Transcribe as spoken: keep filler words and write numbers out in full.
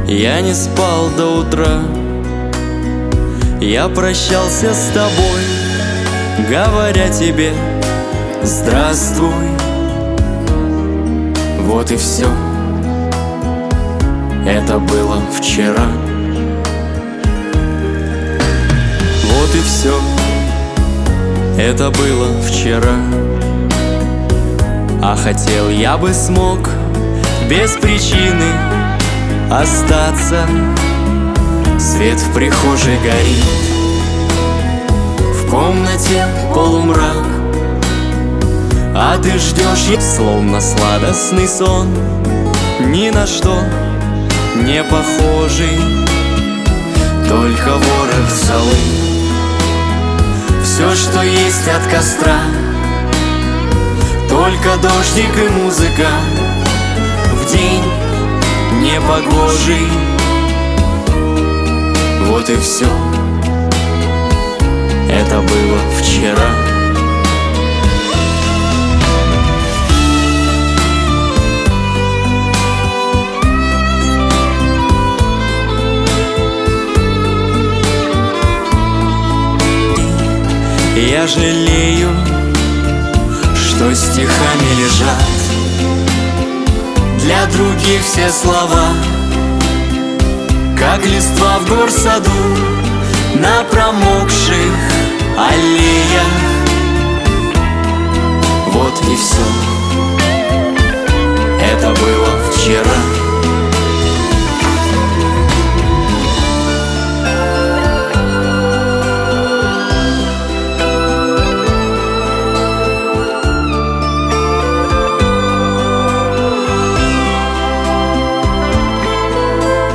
Я не спал до утра, я прощался с тобой, говоря тебе здравствуй. Вот и все, это было вчера. Вот и все, это было вчера. А хотел я бы смог без причины остаться. Свет в прихожей горит, в комнате полумрак, а ты ждешь, словно сладостный сон, ни на что не похожий, только ворох золы. Все, что есть от костра, только дождик и музыка в день непогожий. Вот и все, это было вчера. Я жалею, что стихами лежат для других все слова, как листва в горсаду на промокших аллеях. Вот и все, это было вчера.